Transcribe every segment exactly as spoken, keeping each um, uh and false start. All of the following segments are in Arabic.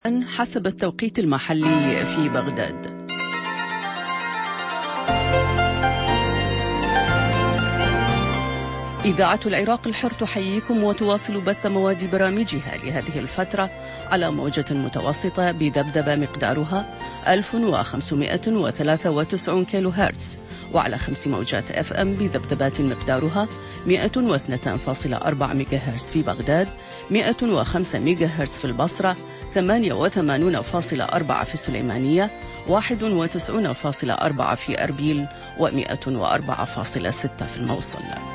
حسب التوقيت المحلي في بغداد. إذاعة العراق الحر تحييكم وتواصل بث مواد برامجها لهذه الفترة على موجة متوسطة بذبذبة مقدارها ألف وخمسمائة وثلاثة وتسعين كيلو هرتز، وعلى خمس موجات اف ام بذبذبات مقدارها مائة واثنين فاصلة أربعة ميجا هرتز في بغداد، مائة وخمسة ميجا هرتز في البصرة، ثمانية وثمانين فاصلة أربعة في السليمانية، واحد وتسعين فاصلة أربعة في أربيل، ومائة وأربعة فاصلة ستة في الموصل.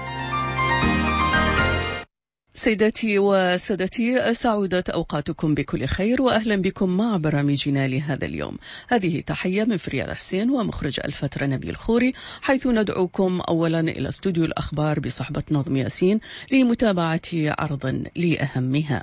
سيداتي وسادتي، سعودت أوقاتكم بكل خير وأهلا بكم مع برامجنا لهذا اليوم. هذه تحية من فريال حسين ومخرج الفترة نبيل خوري، حيث ندعوكم أولا إلى استوديو الأخبار بصحبة نظم ياسين لمتابعة عرض لأهمها.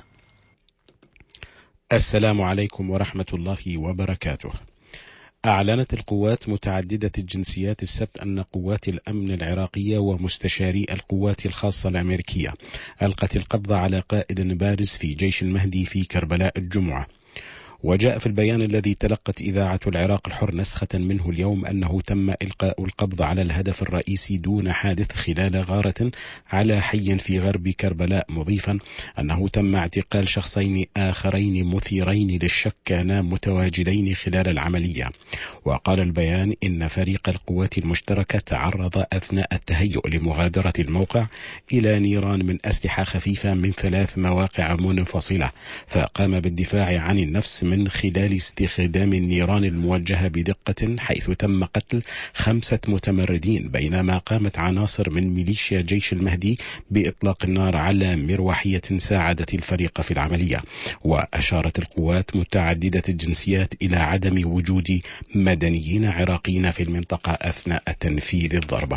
السلام عليكم ورحمة الله وبركاته. أعلنت القوات متعددة الجنسيات السبت أن قوات الأمن العراقية ومستشاري القوات الخاصة الأمريكية ألقت القبض على قائد بارز في جيش المهدي في كربلاء الجمعة. وجاء في البيان الذي تلقت إذاعة العراق الحر نسخة منه اليوم أنه تم إلقاء القبض على الهدف الرئيسي دون حادث خلال غارة على حي في غرب كربلاء، مضيفا أنه تم اعتقال شخصين آخرين مثيرين للشك كانا متواجدين خلال العملية. وقال البيان إن فريق القوات المشتركة تعرض أثناء التهيؤ لمغادرة الموقع إلى نيران من أسلحة خفيفة من ثلاث مواقع منفصلة، فقام بالدفاع عن النفس من خلال استخدام النيران الموجهة بدقة، حيث تم قتل خمسة متمردين، بينما قامت عناصر من ميليشيا جيش المهدي بإطلاق النار على مروحية ساعدت الفريق في العملية. وأشارت القوات متعددة الجنسيات إلى عدم وجود مدنيين عراقيين في المنطقة أثناء تنفيذ الضربة.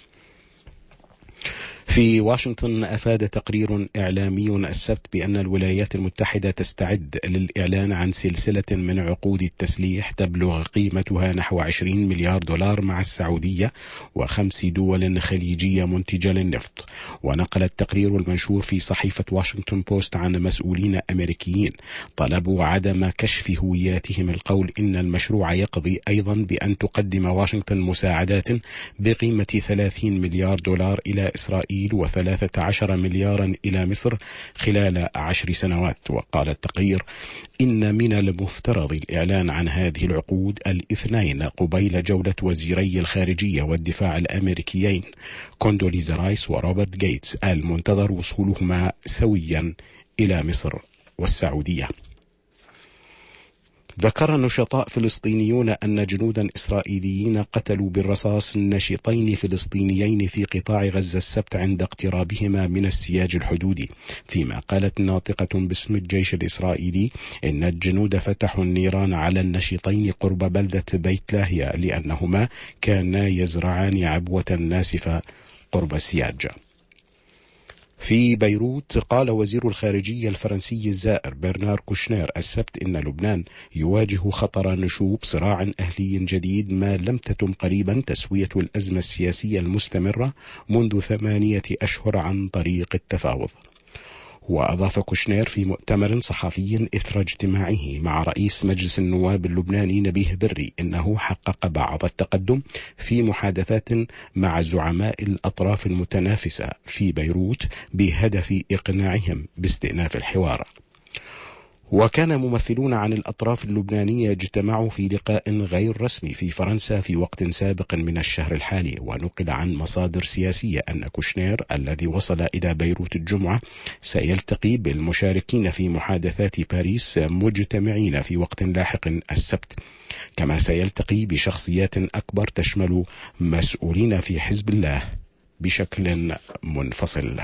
في واشنطن، أفاد تقرير إعلامي السبت بأن الولايات المتحدة تستعد للإعلان عن سلسلة من عقود التسليح تبلغ قيمتها نحو عشرين مليار دولار مع السعودية وخمس دول خليجية منتجة للنفط. ونقل التقرير المنشور في صحيفة واشنطن بوست عن مسؤولين أمريكيين طلبوا عدم كشف هوياتهم القول إن المشروع يقضي أيضا بأن تقدم واشنطن مساعدات بقيمة ثلاثين مليار دولار إلى إسرائيل وثلاثة عشر مليارا إلى مصر خلال عشر سنوات. وقال التقرير إن من المفترض الإعلان عن هذه العقود الاثنين قبيل جولة وزيري الخارجية والدفاع الأمريكيين كوندوليزا رايس وروبرت جيتس، المنتظر وصولهما سويا إلى مصر والسعودية. ذكر نشطاء فلسطينيون أن جنودا إسرائيليين قتلوا بالرصاص ناشطين فلسطينيين في قطاع غزة السبت عند اقترابهما من السياج الحدودي، فيما قالت ناطقة باسم الجيش الإسرائيلي إن الجنود فتحوا النيران على النشطين قرب بلدة بيت لاهيا لأنهما كانا يزرعان عبوة ناسفة قرب السياج. في بيروت، قال وزير الخارجية الفرنسي الزائر برنار كوشنير السبت إن لبنان يواجه خطر نشوب صراع أهلي جديد ما لم تتم قريبا تسوية الأزمة السياسية المستمرة منذ ثمانية أشهر عن طريق التفاوض. وأضاف كوشنير في مؤتمر صحفي إثر اجتماعه مع رئيس مجلس النواب اللبناني نبيه بري إنه حقق بعض التقدم في محادثات مع زعماء الأطراف المتنافسة في بيروت بهدف إقناعهم باستئناف الحوار. وكان ممثلون عن الأطراف اللبنانية اجتمعوا في لقاء غير رسمي في فرنسا في وقت سابق من الشهر الحالي. ونقل عن مصادر سياسية أن كوشنير الذي وصل إلى بيروت الجمعة سيلتقي بالمشاركين في محادثات باريس مجتمعين في وقت لاحق السبت، كما سيلتقي بشخصيات أكبر تشمل مسؤولين في حزب الله بشكل منفصل.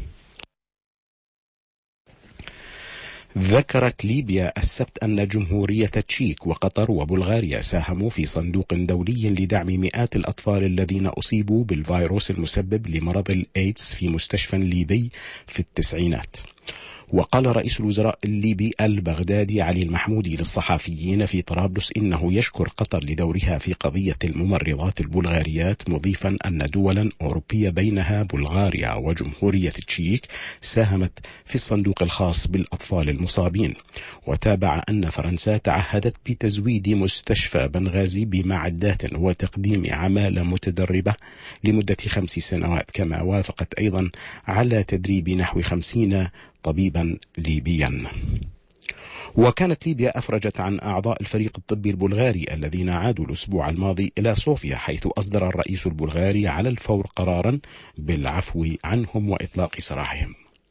ذكرت ليبيا السبت أن جمهورية تشيك وقطر وبلغاريا ساهموا في صندوق دولي لدعم مئات الأطفال الذين أصيبوا بالفيروس المسبب لمرض الإيدز في مستشفى ليبي في التسعينات. وقال رئيس الوزراء الليبي البغدادي علي المحمودي للصحفيين في طرابلس إنه يشكر قطر لدورها في قضية الممرضات البلغاريات، مضيفا أن دولا أوروبية بينها بلغاريا وجمهورية التشيك ساهمت في الصندوق الخاص بالأطفال المصابين. وتابع أن فرنسا تعهدت بتزويد مستشفى بنغازي بمعدات وتقديم عمالة متدربة لمدة خمس سنوات، كما وافقت أيضا على تدريب نحو خمسين طبيبا ليبيا. وكانت ليبيا أفرجت عن أعضاء الفريق الطبي البلغاري الذين عادوا الأسبوع الماضي إلى صوفيا، حيث أصدر الرئيس البلغاري على الفور قرارا بالعفو عنهم وإطلاق سراحهم.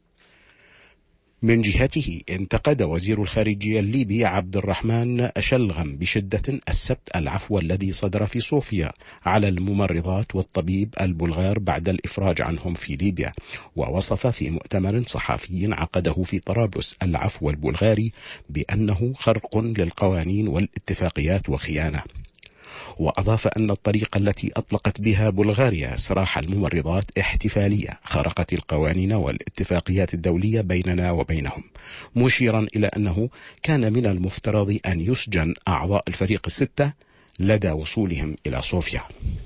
من جهته انتقد وزير الخارجية الليبي عبد الرحمن شلغم بشدة السبت العفو الذي صدر في صوفيا على الممرضات والطبيب البلغار بعد الإفراج عنهم في ليبيا، ووصف في مؤتمر صحفي عقده في طرابلس العفو البلغاري بأنه خرق للقوانين والاتفاقيات وخيانة. وأضاف أن الطريقة التي أطلقت بها بلغاريا سراح الممرضات احتفالية خرقت القوانين والاتفاقيات الدولية بيننا وبينهم، مشيرا إلى أنه كان من المفترض أن يسجن أعضاء الفريق الستة لدى وصولهم إلى صوفيا.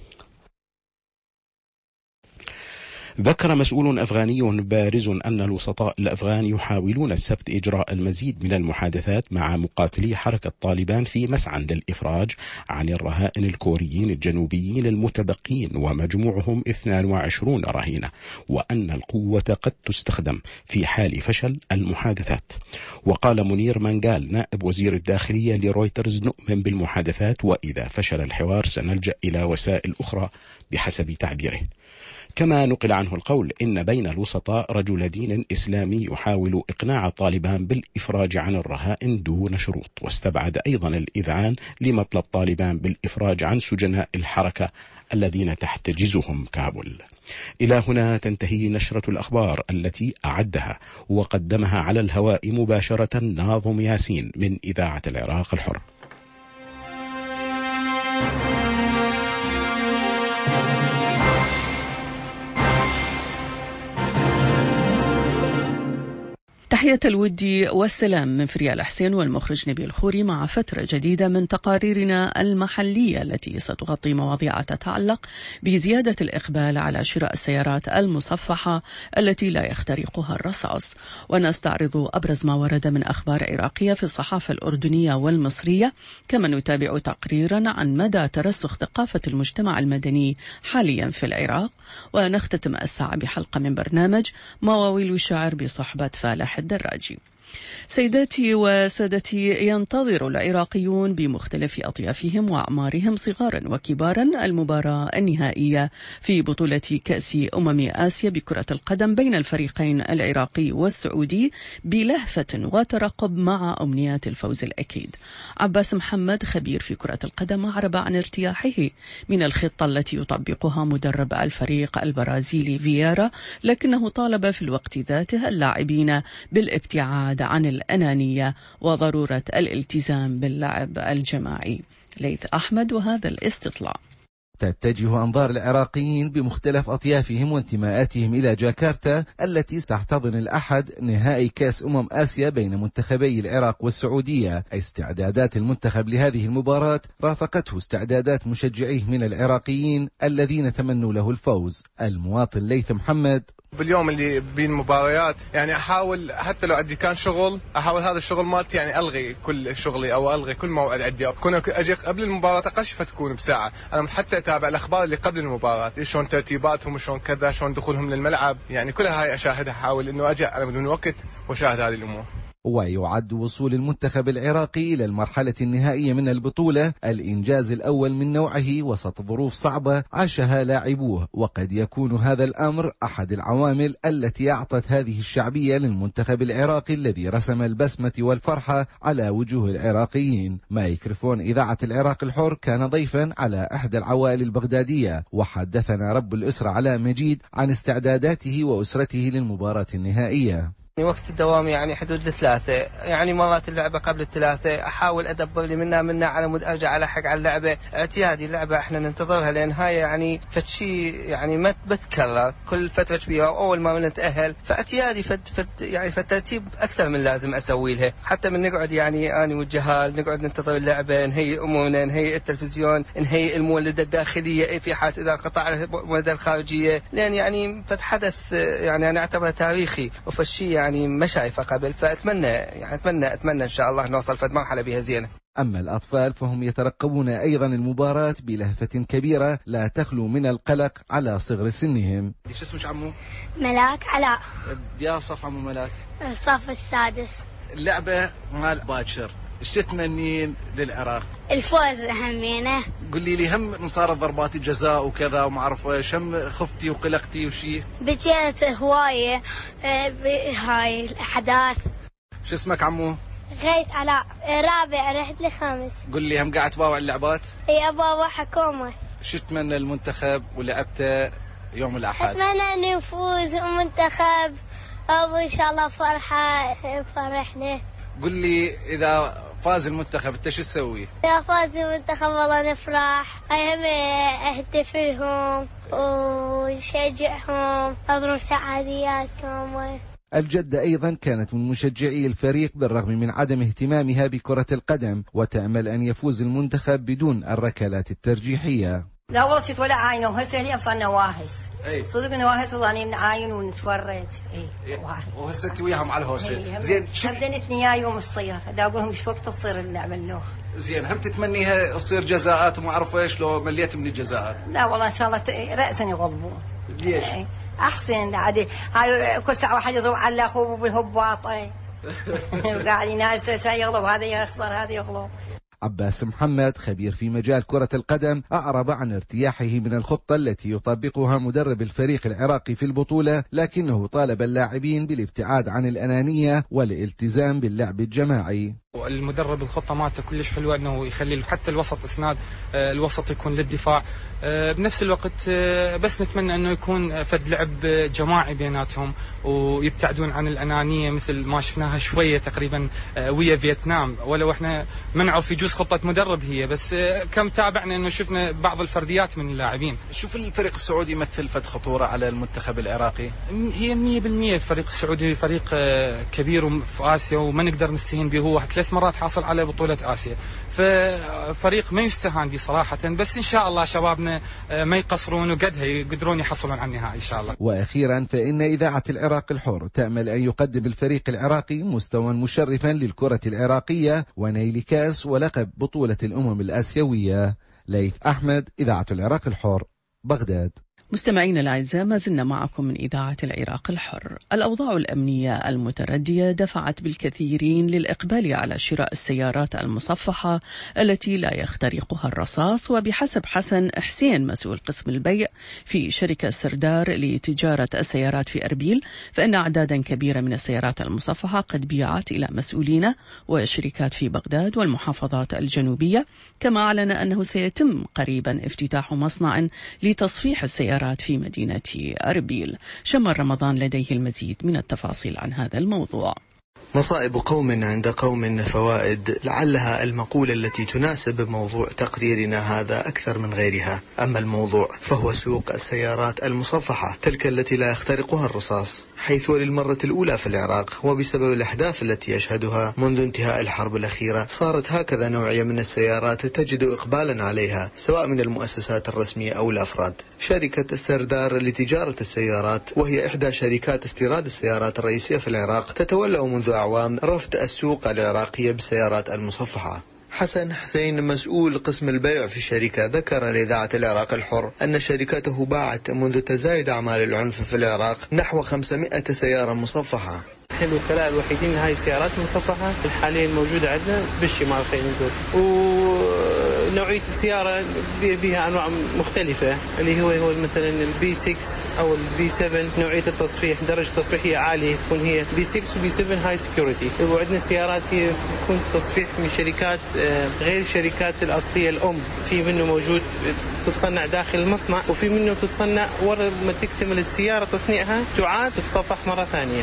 ذكر مسؤول أفغاني بارز أن الوسطاء الأفغان يحاولون السبت إجراء المزيد من المحادثات مع مقاتلي حركة طالبان في مسعى للإفراج عن الرهائن الكوريين الجنوبيين المتبقين ومجموعهم اثنين وعشرين رهينة، وأن القوة قد تستخدم في حال فشل المحادثات. وقال منير منقال نائب وزير الداخلية لرويترز: نؤمن بالمحادثات، وإذا فشل الحوار سنلجأ إلى وسائل أخرى بحسب تعبيره. كما نقل عنه القول إن بين الوسطاء رجل دين إسلامي يحاول إقناع طالبان بالإفراج عن الرهائن دون شروط، واستبعد أيضا الإذعان لمطلب طالبان بالإفراج عن سجناء الحركة الذين تحتجزهم كابول. إلى هنا تنتهي نشرة الأخبار التي أعدها وقدمها على الهواء مباشرة ناظم ياسين من إذاعة العراق الحر. تحية الود والسلام من فريال حسين والمخرج نبيل خوري، مع فترة جديدة من تقاريرنا المحلية التي ستغطي مواضيع تتعلق بزيادة الإقبال على شراء السيارات المصفحة التي لا يخترقها الرصاص، ونستعرض أبرز ما ورد من أخبار عراقية في الصحافة الأردنية والمصرية، كما نتابع تقريرا عن مدى ترسخ ثقافة المجتمع المدني حاليا في العراق، ونختتم الساعة بحلقة من برنامج مواويل الشعر بصحبة فالح الدراجي. سيداتي وسادتي، ينتظر العراقيون بمختلف أطيافهم وأعمارهم صغارا وكبارا المباراة النهائية في بطولة كأس أمم آسيا بكرة القدم بين الفريقين العراقي والسعودي بلهفة وترقب مع أمنيات الفوز الأكيد. عباس محمد خبير في كرة القدم أعرب عن ارتياحه من الخطة التي يطبقها مدرب الفريق البرازيلي فييرا، لكنه طالب في الوقت ذاته اللاعبين بالابتعاد عن الأنانية وضرورة الالتزام باللعب الجماعي. ليث أحمد وهذا الاستطلاع. تتجه أنظار العراقيين بمختلف أطيافهم وانتماءاتهم إلى جاكرتا التي ستحتضن الأحد نهائي كأس أمم آسيا بين منتخبي العراق والسعودية. استعدادات المنتخب لهذه المباراة رافقته استعدادات مشجعيه من العراقيين الذين تمنوا له الفوز. المواطن ليث محمد: باليوم اللي بين المباريات يعني احاول حتى لو عندي كان شغل احاول هذا الشغل مالتي يعني الغي كل شغلي او الغي كل موعد عندي، اكون اجي قبل المباراه اقل شيء فتكون بساعه، انا حتى اتابع الاخبار اللي قبل المباراه، شلون ترتيباتهم شلون كذا شلون دخولهم للملعب، يعني كل هاي اشاهدها، احاول انه اجي على بدون وقت واشاهد هذه الامور. ويعد وصول المنتخب العراقي إلى المرحلة النهائية من البطولة الإنجاز الأول من نوعه وسط ظروف صعبة عاشها لاعبوه، وقد يكون هذا الأمر أحد العوامل التي أعطت هذه الشعبية للمنتخب العراقي الذي رسم البسمة والفرحة على وجوه العراقيين. مايكروفون إذاعة العراق الحر كان ضيفا على إحدى العوائل البغدادية، وحدثنا رب الأسرة علاء مجيد عن استعداداته وأسرته للمباراة النهائية. وقت الدوام يعني حدود الثلاثة، يعني مرات اللعبة قبل الثلاثة أحاول أدبر لي منها منها على مود أرجع ألحق على اللعبة. اعتيادي اللعبة إحنا ننتظرها لأن هاي يعني فتشي يعني ما بتكرر كل فترة كبيرة أول ما نتأهل، فاعتيادي فد فد يعني فالترتيب أكثر من لازم أسوي لها. حتى من نقعد يعني أنا والجهال نقعد ننتظر اللعبة، نهيئ أمورنا، نهيئ التلفزيون، نهيئ المولدة الداخلية في حالة إذا قطع المولدة الخارجية، لأن يعني فتحدث يعني أنا أعتبره تاريخي وفشي يعني ما شايفه قبل. فأتمنى يعني أتمنى أتمنى إن شاء الله نوصل فد مرحلة بها زينة. أما الأطفال فهم يترقبون أيضا المباراة بلهفة كبيرة لا تخلو من القلق على صغر سنهم. ايش اسمك عمو؟ ملاك علاء. يا صف عمو ملاك؟ الصف السادس. اللعبة مال باكر، ايش تتمنين للعراق؟ الفوز همينه. قولي لي هم من صارت ضربات الجزاء وكذا وما اعرف ايش، هم خفتي وقلقتي وشي؟ بجيت هواية بهاي الأحداث. شو اسمك عمو؟ غيث علاء. رابع رحت لخامس. قل لي هم قاعد تباوع اللعبات؟ اي اباوع حكومة. شو تتمنى المنتخب ولعبته يوم الأحد؟ اتمنى ان نفوز المنتخب وان شاء الله فرحة فرحنا. قل لي اذا فاز المنتخب انت شو تسوي؟ اذا فاز المنتخب والله نفرح، اهم احتفلهم ونشجعهم، اضرب سعادياتهم. الجدة أيضا كانت من مشجعي الفريق بالرغم من عدم اهتمامها بكرة القدم، وتأمل أن يفوز المنتخب بدون الركلات الترجيحية. لا والله كنت ولا عاين وهسه هي صرنا واهس. صدق نواهس والله نعاين ونتفرج. اي واهس. وهسه انت وياهم على الهوسه. زين شو بدنتني يا يوم تصير، دا اقول لهم ايش وقت تصير اللعبه النوخ. زين هم تتمنيها تصير جزاءات وما اعرف ايش لو مليت من الجزاءات؟ لا والله ان شاء الله راسا يغضبون. ليش؟ احسن عادي هاي كل ساعه واحد يضرب على اخوه بالهباطه. قاعد ناس يغضب هذا يخسر هذا يغلب. عباس محمد خبير في مجال كرة القدم أعرب عن ارتياحه من الخطة التي يطبقها مدرب الفريق العراقي في البطولة، لكنه طالب اللاعبين بالابتعاد عن الأنانية والالتزام باللعب الجماعي. المدرب الخطة مالته كلش حلوة انه يخلي حتى الوسط اسناد، الوسط يكون للدفاع بنفس الوقت، بس نتمنى انه يكون فد لعب جماعي بيناتهم ويبتعدون عن الانانيه مثل ما شفناها شويه تقريبا ويا فيتنام، ولو احنا ما نعرف يجوز خطه مدرب هي، بس كم تابعنا انه شفنا بعض الفرديات من اللاعبين. شوف الفريق السعودي يمثل فد خطوره على المنتخب العراقي. هي مية بالمية الفريق السعودي فريق كبير في اسيا وما نقدر نستهين به، هو ثلاث مرات حاصل على بطوله اسيا، ففريق ما يستهان به صراحه، بس ان شاء الله شبابنا ما يقصرون وقدها يقدرون يحصلون على النهائي إن شاء الله. وأخيرا فإن إذاعة العراق الحر تأمل أن يقدم الفريق العراقي مستوى مشرفا للكرة العراقية ونيل كاس ولقب بطولة الأمم الآسيوية. ليث أحمد، إذاعة العراق الحر، بغداد. مستمعينا الأعزاء، ما زلنا معكم من إذاعة العراق الحر. الأوضاع الأمنية المتردية دفعت بالكثيرين للإقبال على شراء السيارات المصفحة التي لا يخترقها الرصاص. وبحسب حسن حسين مسؤول قسم البيع في شركة سردار لتجارة السيارات في أربيل، فإن أعدادا كبيرة من السيارات المصفحة قد بيعت إلى مسؤولين وشركات في بغداد والمحافظات الجنوبية. كما أعلن أنه سيتم قريبا افتتاح مصنع لتصفيح السيارات في مدينة أربيل. شمر رمضان لديه المزيد من التفاصيل عن هذا الموضوع. مصائب قوم عند قوم فوائد، لعلها المقولة التي تناسب موضوع تقريرنا هذا أكثر من غيرها. أما الموضوع فهو سوق السيارات المصفحة، تلك التي لا يخترقها الرصاص، حيث للمرة الأولى في العراق وبسبب الأحداث التي يشهدها منذ انتهاء الحرب الأخيرة صارت هكذا نوعية من السيارات تجد إقبالا عليها سواء من المؤسسات الرسمية أو الأفراد. شركة السردار لتجارة السيارات، وهي إحدى شركات استيراد السيارات الرئيسية في العراق، تتولى منذ أعوام رفض السوق العراقية بالسيارات المصفحة. حسن حسين مسؤول قسم البيع في الشركة ذكر لإذاعة العراق الحر أن شركته باعت منذ تزايد أعمال العنف في العراق نحو خمسمائة سيارة مصفحة. احنا الوكلاء الوحيدين لهاي السيارات المصفحة حاليا موجودة عندنا بالشمال خلينا نقول، ونوعية السيارة بها أنواع مختلفة اللي هو هو مثلا البي ستة أو البي سبعة، نوعية التصفيح درجة تصفيحية عالية تكون هي بي ستة وبي سبعة هاي سكيورتي. وعندنا سيارات هي تكون تصفيح من شركات غير الشركات الأصلية الأم، في منه موجود تتصنع داخل المصنع وفي منه تتصنع ورا ما تكتمل السيارة تصنيعها تعاد تتصفح مرة ثانية.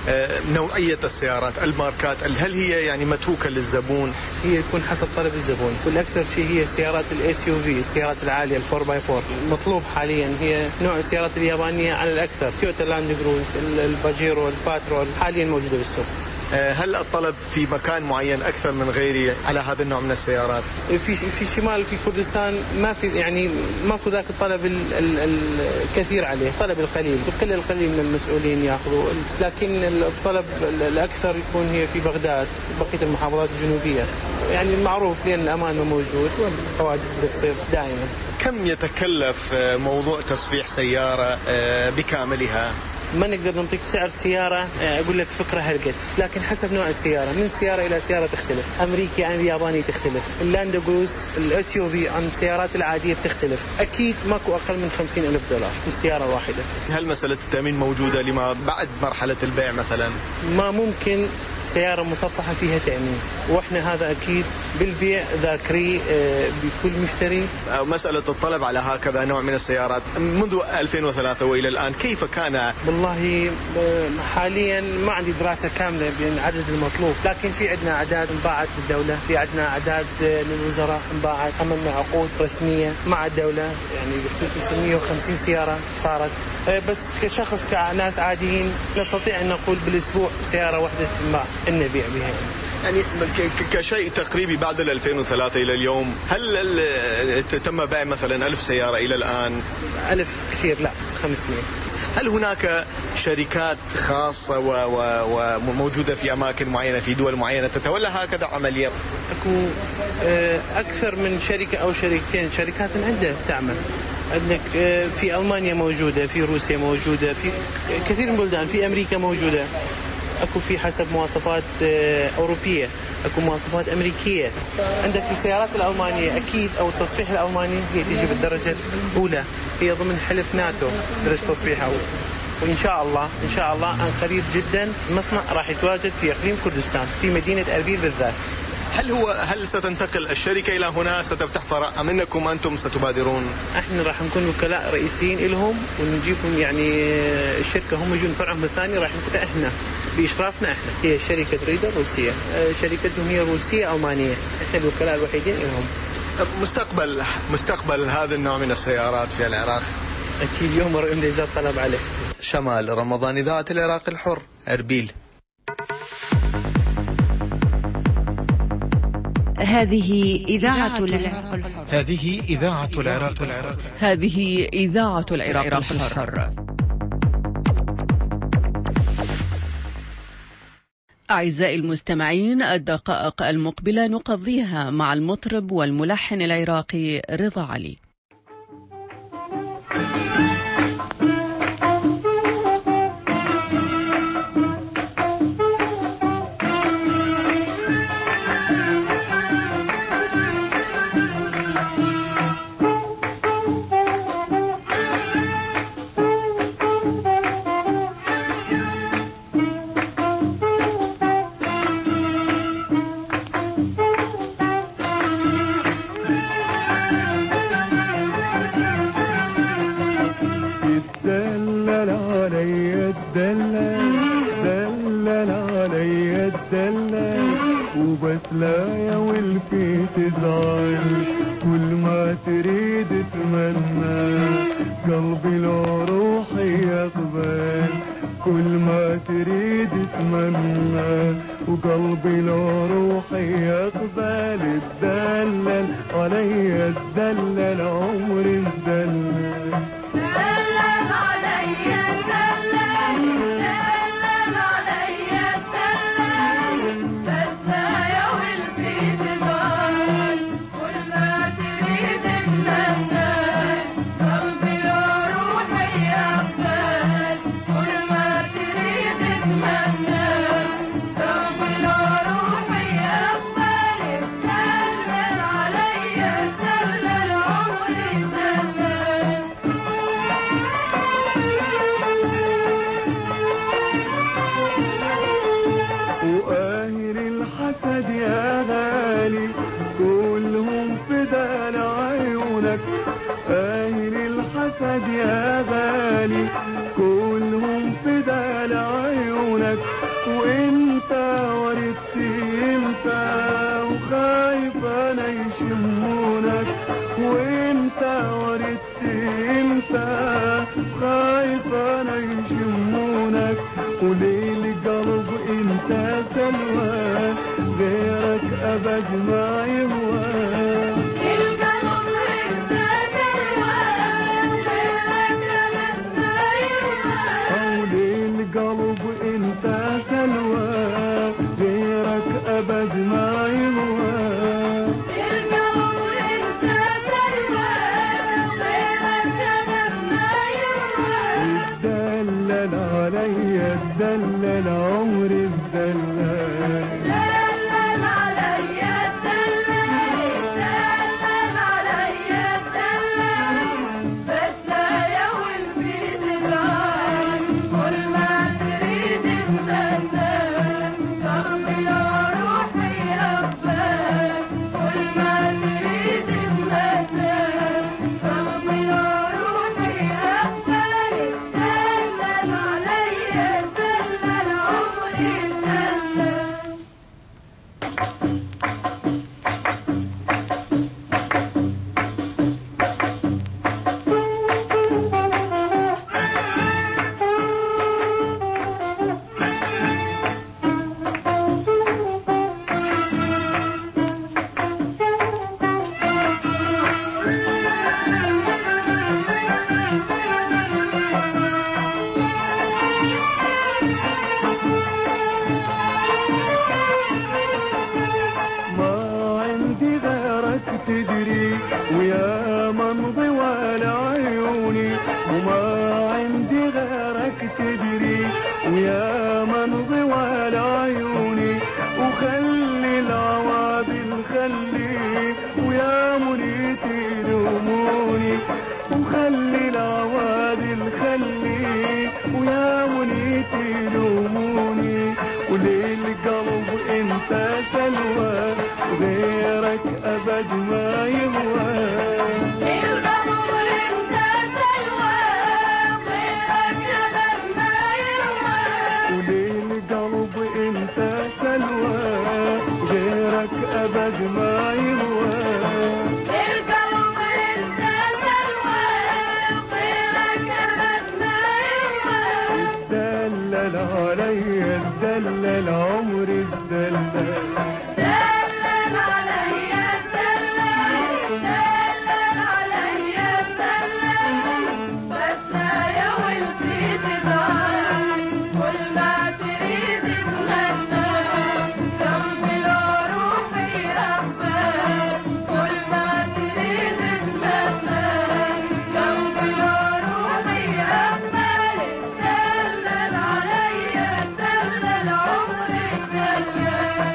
نوعية السيارات الماركات هل هي يعني متروكة للزبون؟ هي يكون حسب طلب الزبون، والأكثر شيء هي سيارات الاس يو في، السيارات العالية الفور باي فور مطلوب حاليا، هي نوع السيارات اليابانية على الأكثر، تويوتا لاند كروز، الباجيرو، الباترول حاليا موجودة بالسوق. هل الطلب في مكان معين أكثر من غيره على هذا النوع من السيارات؟ في في الشمال في كردستان ما في يعني ماكو ذاك الطلب ال ال الكثير عليه، الطلب القليل، القلة القليل من المسؤولين ياخذوا، لكن الطلب الأكثر يكون هي في بغداد، بقية المحافظات الجنوبية، يعني المعروف لأن الأمان موجود والحوادث بتصير دائما. كم يتكلف موضوع تصفيح سيارة بكاملها؟ ما نقدر نعطيك سعر سيارة أقول لك فكرة هلقت، لكن حسب نوع السيارة، من سيارة إلى سيارة تختلف، أمريكي عن الياباني تختلف، اللاند كروز الأس يو في عن السيارات العادية بتختلف، أكيد ماكو أقل من خمسين ألف دولار السيارة الواحدة. هل مسألة التأمين موجودة لما بعد مرحلة البيع مثلا؟ ما ممكن سيارة مصفحة فيها تأمين، وإحنا هذا أكيد بالبيع ذاكري بكل مشتري. مسألة الطلب على هكذا نوع من السيارات منذ ألفين وثلاثة وإلى الآن كيف كان؟ والله حاليا ما عندي دراسة كاملة بين عدد المطلوب، لكن في عندنا أعداد انباعت بالدولة، في عندنا أعداد للوزراء انباعت، عملنا عقود رسمية مع الدولة، يعني ستمائة وخمسين سيارة صارت، بس كشخص كناس عاديين نستطيع أن نقول بالأسبوع سيارة واحدة ما إن نبيع بها. يعني كشيء تقريبي بعد ألفين وثلاثة إلى اليوم هل تم بيع مثلا ألف سيارة إلى الآن؟ ألف كثير لا، خمسمائة. هل هناك شركات خاصة وموجودة في أماكن معينة في دول معينة تتولى هكذا عملية؟ أكو أكثر من شركة أو شركتين، شركات عندها تعمل، عندك في ألمانيا موجودة، في روسيا موجودة، في كثير من البلدان، في أمريكا موجودة، أكو في حسب مواصفات أوروبية، أكو مواصفات أمريكية. عندك السيارات الألمانية أكيد أو التصفيح الألماني هي تجي بالدرجة الأولى، هي ضمن حلف ناتو درجة تصفيح أول، وإن شاء الله إن شاء الله عن قريب جدا المصنع راح يتواجد في إقليم كردستان في مدينة أربيل بالذات. هل هو هل ستنتقل الشركة إلى هنا، ستفتح فرع أم أنكم أنتم ستبادرون؟ احنا راح نكون وكلاء رئيسيين لهم ونجيبهم، يعني الشركة هم يجون فرعهم الثاني راح نفتح احنا بإشرافنا احنا، هي شركة ريدر روسية، شركتهم هي روسية ألمانية، احنا الوكلاء الوحيدين لهم. مستقبل مستقبل هذا النوع من السيارات في العراق أكيد يوم ورقم يزداد طلب عليه. شمال رمضان، إذاعة العراق الحر، أربيل. هذه إذاعة العراق الحر. هذه إذاعة العراق الحر. هذه إذاعة العراق الحر. أعزائي المستمعين، الدقائق المقبلة نقضيها مع المطرب والملحن العراقي رضا علي. وبسلايا والكي تزعل كل ما تريد تمنى قلبي لو روحي يقبل كل ما تريد تمنى وقلبي لو روحي يقبل تدلل علي تدلل عمري تدلل دلل علي يا غالي كلهم فدا لعيونك خايف انا يشمونك وانت وردت امتى، خايف انا يشمونك وليل قلب انت سلوى غيرك ابد ما يهوى. القلب انت سلوى غيرك ابد ما يهوى. وليل قلب انت سلوى غيرك ابد ما يهوى. القلب انت سلوى غيرك ابد ما يهوى. اتدلل علي اتدلل عمري اتدلل، دلل علي دلل دلل علي دلل، بس لا يول في دلال كل ما تريد تمنى، قلبي يا روحي أقبل كل ما تريد تمنى، قلبي يا روحي أقبل. دلل علي دلل عمري دلل. ما عندي غيرك تدري ويا منضي ولا عيوني، وما عندي غيرك تدري ويا منضي ولا عيوني، وخلي العوادل خلي ويا مريتي لوموني، وخلي العوادل خلي ويا مريتي لوموني، وليل قلب انت سلوى غيرك ابد ما يهوى. القلب انت سلوى غيرك ابد ما يهوى. وليل قلب انت سلوى غيرك ابد ما يهوى. القلب انت سلوى غيرك ابد ما يهوى. اتدلل علي اتدلل عمري اتدلل، دلل علي دلل دلل علي دلل، بس لا يول في دلال كل ما تريد تمنى، قلبي يا روحي أقبل كل ما تريد تمنى، قلبي يا روحي أقبل. دلل علي دلل عمري دلل.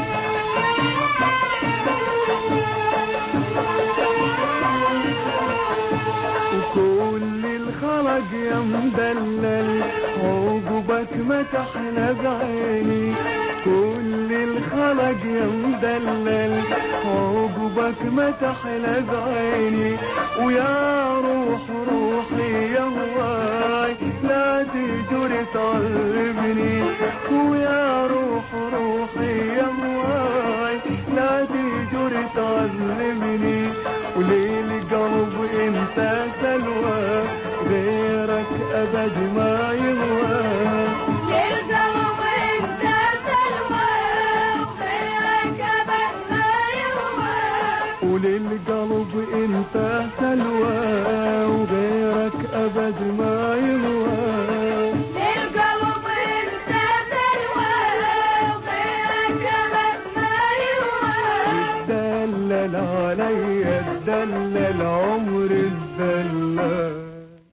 وكل الخلق يا مدلل عقبك ما تحلى بعيني، كل الخلق يا مدلل عقبك ما تحلى بعيني، ويا روح روحي يا هواي لا تجر تعذبني، ويا روح روحي يا هواي لا تجر تعذبني، وليل قلب انت سلوى غيرك ابد ما يهوى. القلب انت سلوى غيرك ابد ما يهوى. وللقلب انت سلوى وغيرك ابد ما يهوى. القلب انت سلوى وغيرك ابد ما يهوى. اتدلل علي اتدلل عمري اتدلل.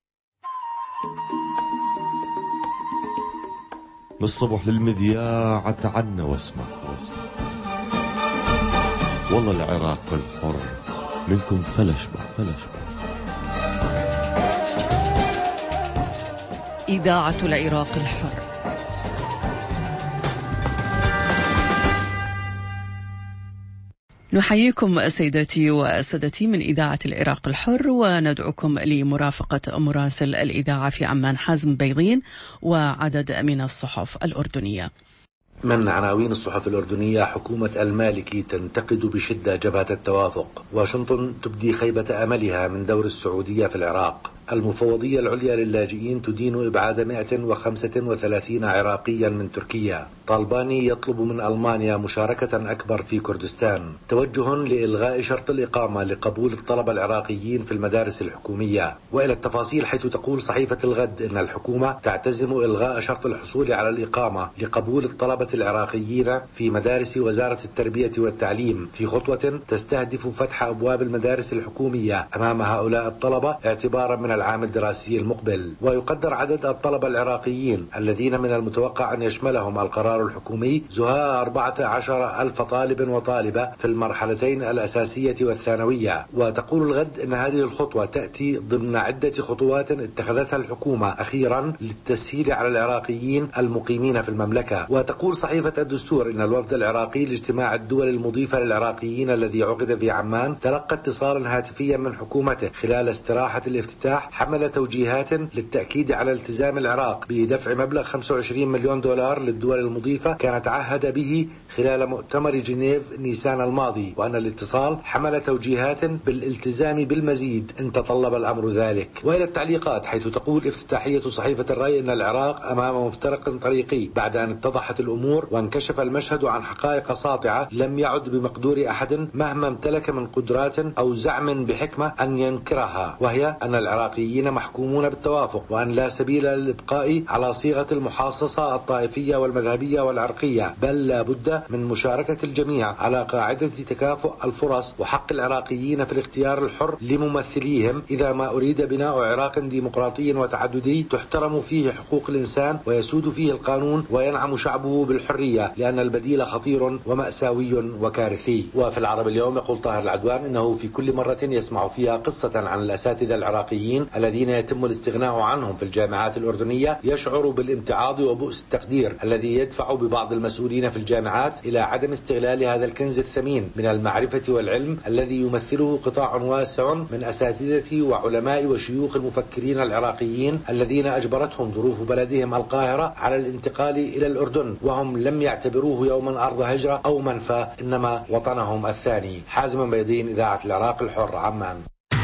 للصبح للمذياع تعنا واسمع واسمع، والله العراق الحر منكم فلا شبه فلا شبه. إذاعة العراق الحر. نحييكم سيداتي وسادتي من إذاعة العراق الحر، وندعوكم لمرافقة مراسل الإذاعة في عمان حازم بيضين وعدد من الصحف الأردنية. من عناوين الصحف الأردنية: حكومة المالكي تنتقد بشدة جبهة التوافق، واشنطن تبدي خيبة أملها من دور السعودية في العراق، المفوضية العليا للاجئين تدين إبعاد مئة وخمسة وثلاثين عراقيا من تركيا، طالباني يطلب من ألمانيا مشاركة أكبر في كردستان، توجه لإلغاء شرط الإقامة لقبول الطلبة العراقيين في المدارس الحكومية. وإلى التفاصيل، حيث تقول صحيفة الغد إن الحكومة تعتزم إلغاء شرط الحصول على الإقامة لقبول الطلبة العراقيين في مدارس وزارة التربية والتعليم، في خطوة تستهدف فتح أبواب المدارس الحكومية أمام هؤلاء الطلبة اعتبارا من العام الدراسي المقبل. ويقدر عدد الطلبة العراقيين الذين من المتوقع أن يشملهم القرار الحكومي زهاء أربعة عشر ألف طالب وطالبة في المرحلتين الأساسية والثانوية. وتقول الغد أن هذه الخطوة تأتي ضمن عدة خطوات اتخذتها الحكومة أخيرا للتسهيل على العراقيين المقيمين في المملكة. وتقول صحيفة الدستور أن الوفد العراقي لاجتماع الدول المضيفة للعراقيين الذي عقد في عمان تلقى اتصالا هاتفيا من حكومته خلال استراحة الافتتاح حمل توجيهات للتأكيد على التزام العراق بدفع مبلغ خمسة وعشرين مليون دولار للدول المضيفة كان تعهد به خلال مؤتمر جنيف نيسان الماضي، وأن الاتصال حمل توجيهات بالالتزام بالمزيد إن تطلب الأمر ذلك. وإلى التعليقات، حيث تقول افتتاحية صحيفة الرأي أن العراق أمام مفترق طريقي بعد أن اتضحت الأمور وانكشف المشهد عن حقائق ساطعة لم يعد بمقدور أحد مهما امتلك من قدرات أو زعم بحكمة أن ينكرها، وهي أن العراقيين محكومون بالتوافق، وأن لا سبيل للإبقاء على صيغة المحاصصة الطائفية والمذهبية والعرقية، بل لا بد من مشاركة الجميع على قاعدة تكافؤ الفرص وحق العراقيين في الاختيار الحر لممثليهم، إذا ما أريد بناء عراق ديمقراطي وتعددي تحترم فيه حقوق الإنسان ويسود فيه القانون وينعم شعبه بالحرية، لأن البديل خطير ومأساوي وكارثي. وفي العرب اليوم يقول طاهر العدوان إنه في كل مرة يسمع فيها قصة عن الأساتذة العراقيين الذين يتم الاستغناء عنهم في الجامعات الأردنية يشعر بالامتعاض وبؤس التقدير الذي يدفع ببعض المسؤولين في الجامعات إلى عدم استغلال هذا الكنز الثمين من المعرفة والعلم الذي يمثله قطاع واسع من أساتذة وعلماء وشيوخ المفكرين العراقيين الذين أجبرتهم ظروف بلدهم القاهرة على الانتقال إلى الأردن، وهم لم يعتبروه يوما أرض هجرة أو منفى، إنما وطنهم الثاني. حازم بيضين، إذاعة العراق الحر، عمان.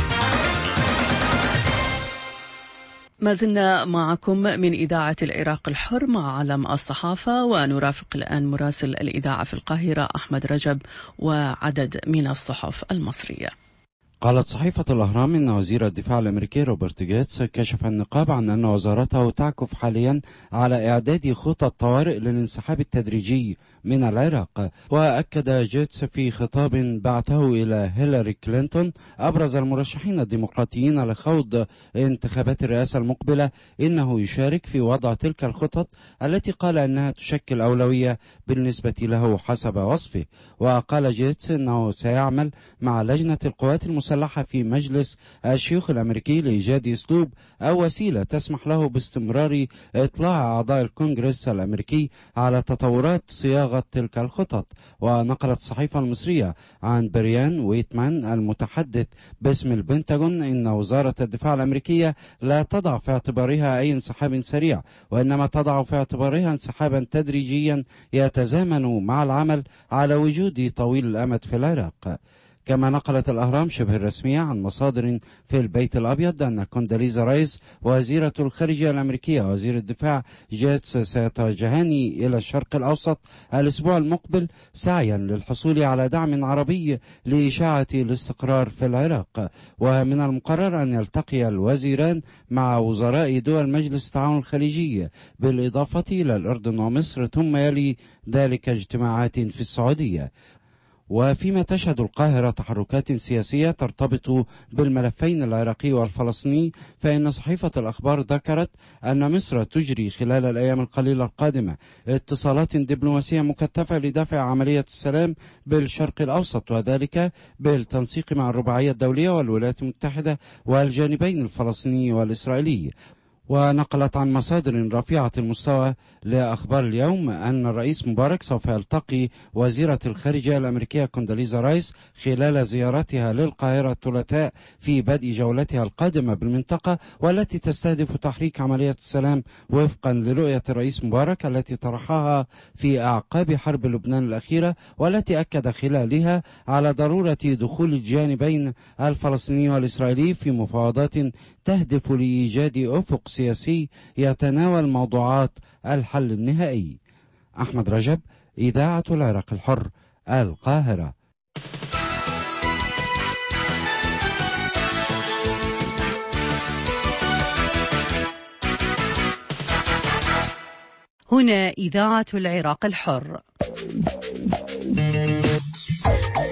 ما زلنا معكم من إذاعة العراق الحر مع علم الصحافة، ونرافق الآن مراسل الإذاعة في القاهرة أحمد رجب وعدد من الصحف المصرية. قالت صحيفة الأهرام إن وزير الدفاع الأمريكي روبرت جيتس كشف النقاب عن أن وزارته تعكف حاليا على إعداد خطط طوارئ للانسحاب التدريجي من العراق. وأكد جيتس في خطاب بعثه إلى هيلاري كلينتون أبرز المرشحين الديمقراطيين لخوض انتخابات الرئاسة المقبلة إنه يشارك في وضع تلك الخطط التي قال أنها تشكل أولوية بالنسبة له حسب وصفه. وقال جيتس إنه سيعمل مع لجنة القوات المسلحة في مجلس الشيوخ الأمريكي لإيجاد أسلوب أو وسيلة تسمح له باستمرار إطلاع أعضاء الكونغرس الأمريكي على تطورات صياغة تلك الخطط. ونقلت الصحيفة المصرية عن بريان ويتمان المتحدث باسم البنتاغون إن وزارة الدفاع الأمريكية لا تضع في اعتبارها أي انسحاب سريع، وإنما تضع في اعتبارها انسحابا تدريجيا يتزامن مع العمل على وجود طويل الأمد في العراق. كما نقلت الأهرام شبه الرسمية عن مصادر في البيت الأبيض أن كونداليزا رايس وزيرة الخارجية الأمريكية وزير الدفاع جيتس سيتوجهان إلى الشرق الأوسط الأسبوع المقبل سعيا للحصول على دعم عربي لإشاعة الاستقرار في العراق. ومن المقرر أن يلتقي الوزيران مع وزراء دول مجلس التعاون الخليجي بالإضافة إلى الأردن ومصر، ثم يلي ذلك اجتماعات في السعودية. وفيما تشهد القاهرة تحركات سياسية ترتبط بالملفين العراقي والفلسطيني، فإن صحيفة الأخبار ذكرت أن مصر تجري خلال الأيام القليلة القادمة اتصالات دبلوماسية مكثفة لدفع عملية السلام بالشرق الأوسط، وذلك بالتنسيق مع الرباعية الدولية والولايات المتحدة والجانبين الفلسطيني والإسرائيلي. ونقلت عن مصادر رفيعة المستوى لأخبار اليوم أن الرئيس مبارك سوف يلتقي وزيرة الخارجية الأمريكية كونداليزا رايس خلال زيارتها للقاهرة الثلاثاء في بدء جولتها القادمة بالمنطقة، والتي تستهدف تحريك عملية السلام وفقا لرؤية الرئيس مبارك التي طرحها في أعقاب حرب لبنان الأخيرة، والتي أكد خلالها على ضرورة دخول الجانبين الفلسطيني والإسرائيلي في مفاوضات تهدف لإيجاد أفق سياسي يتناول موضوعات الحل النهائي. أحمد رجب، إذاعة العراق الحر، القاهرة. هنا إذاعة العراق الحر.